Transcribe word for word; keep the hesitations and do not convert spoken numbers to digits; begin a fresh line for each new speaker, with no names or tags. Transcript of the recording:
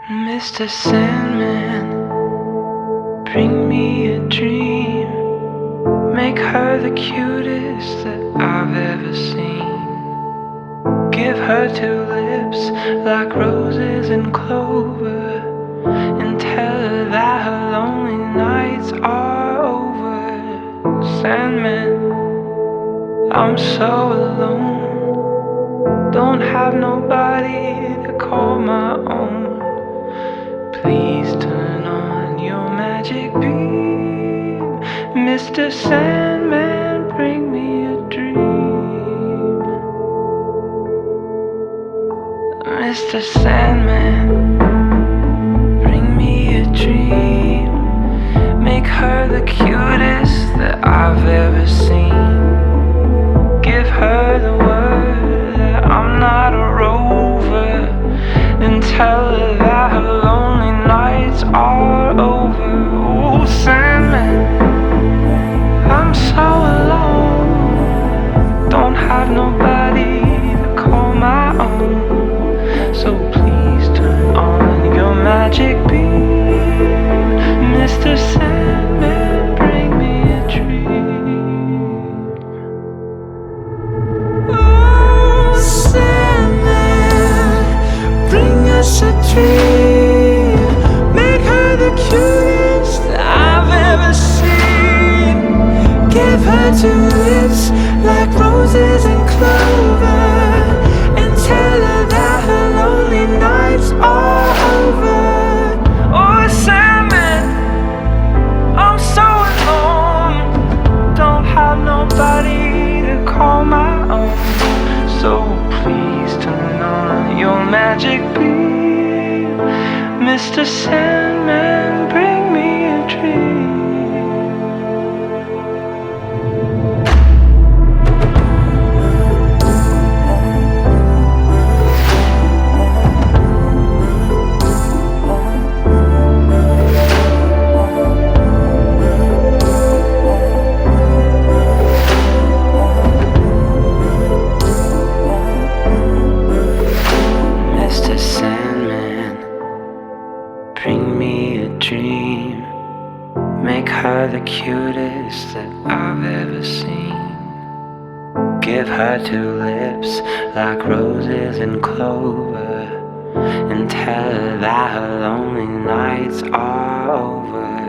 Mister Sandman, bring me a dream. Make her the cutest that I've ever seen. Give her two lips like roses and clover, and tell her that her lonely nights are over. Sandman, I'm so alone, don't have nobody to call my own. Please turn on your magic beam. Mister Sandman, bring me a dream. Mister Sandman, bring me a dream. Make her the cutest that I've ever seen. Give her the word that I'm not a rover, and tell her that her lonely nights are over. Oh, Sandman, I'm so alone, don't have nobody to call my own. So please turn on your magic beam. Mister Sandman, bring me a dream. Oh, Sandman, bring us a dream. Make her the cutest that I've ever seen. Give her two lips like roses and clover, and tell her that her lonely nights are over. Oh, Sandman, I'm so alone, don't have nobody to call my own. So please turn on your magic beam. Mister Sandman, bring me a dream. Mister Sandman, bring me a dream. Make her the cutest that I've ever seen. Give her two lips like roses and clover, and tell her that her lonely nights are over.